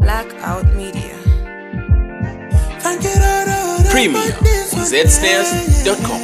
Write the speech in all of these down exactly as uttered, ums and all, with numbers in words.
Blackout Media. Premium on Z Snares dot com.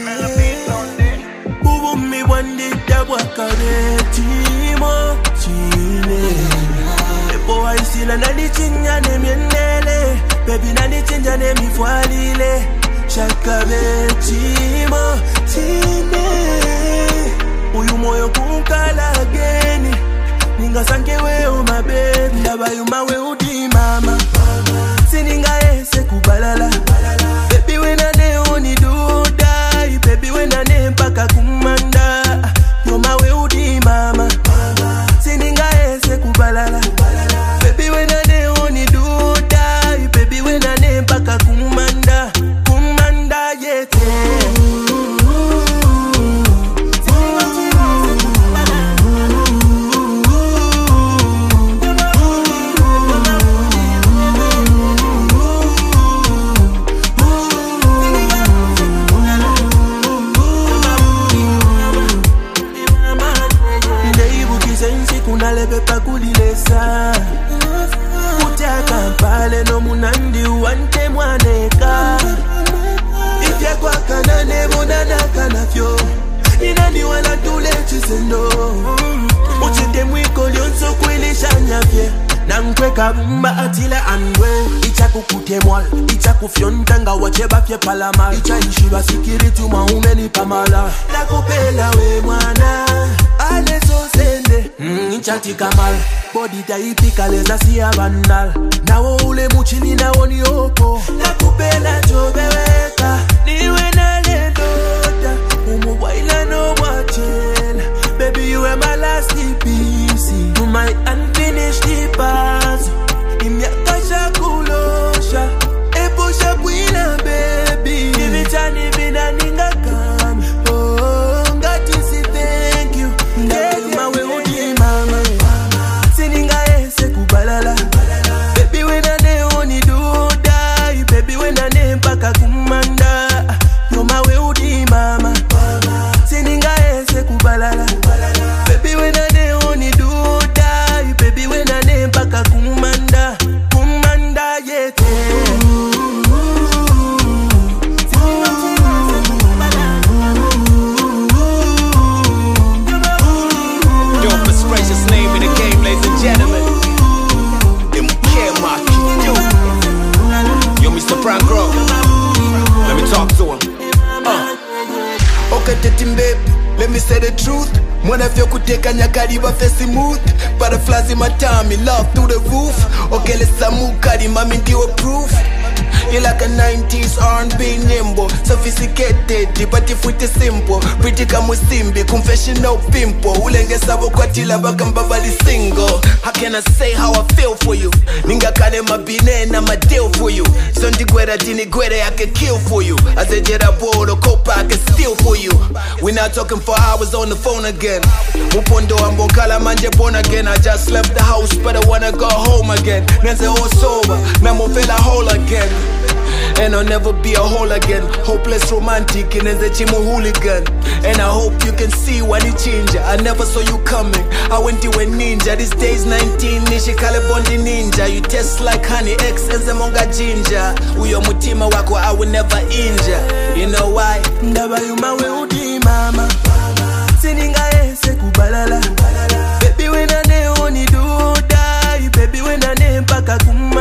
Uvumi wandida wakaretimo chine Epo haisila nalichinya ne miendele Baby nalichinja ne mifwalile Shakaretimo chine Uyu moyo kukala geni Ninga sanke weo my baby Ndaba yuma we udi mama Sininga ese kubalala Baby when I ne oni do die Baby when I ne mpaka kumanda Yoma we udi mama Sininga ese kubalala Baby when I ne oni do die Baby when I ne mpaka kumanda Kumanda yete Kunalebe pakulilesa Kutaka pale no munandi uante mwaneka Ifya kwa kanane monanaka na fyo Inani wala tule chisendo Uchite mwiko lionso kwilisha nyafye Nangweka mba atile anwe Icha kukute mwal Icha kufyontanga wacheba fye palama Icha ishiba sikiri umeni pamala Nakupela we mwana Ale so sende mm, Inchati kamal Body taipika leza siya bandal Nawo ule muchili na woni oko Nakupela jobeweka Niwe na ledota Umuwaila no wachela Baby you are my last piece You my unfinished pass Imyakasha kulosha Eposha bwina baby Nivitani vina ninga kama Oh ngati si thank you Ndema we udi mama Sininga ese kubalala Baby when I ne oni do die Baby when I ne mpaka kumanda Yoma we udi mama Sininga ese kubalala Baby when I ne oni do die Baby when I ne mpaka kumanda Kumanda yete Gracious name in the game, ladies and gentlemen. M K Mark, yo, yo, Mister Prankro. Let me talk to him. Uh. Okay, Tetim babe, let me say the truth. One of you could take a nyakariba face smooth. Butterflies in my tummy, love through the roof. Okay, let's move, Kari, mommy, do a proof. You like a nineties R and B nimble, sophisticated, but if it is simple. Pretty come with Simbi, confessional pimple. Ulenge sabo kwa tila bakamba bali single. How can I say how I feel for you? Ninga kane mabine na my deal for you. Sondi gweda dini gweda I can kill for you. As a jeda bolo kopa I can steal for you. We not talking for hours on the phone again. Mupondo ambokala manje born again. I just left the house but I wanna go home again. Nenze all sober, namo feel a whole again. And I'll never be a whole again. Hopeless romantic and as a chimo hooligan. And I hope you can see when it change. I never saw you coming. I went to a ninja. This day's nineteen. Nishi kale bondi ninja. You taste like honey. X and zemonga ginger. Uyo mutima wako I will never injure. You know why? Ndaba yuma we udi mama Sininga ese kubalala Baby when I ne oni do die Baby when I ne mpaka kumama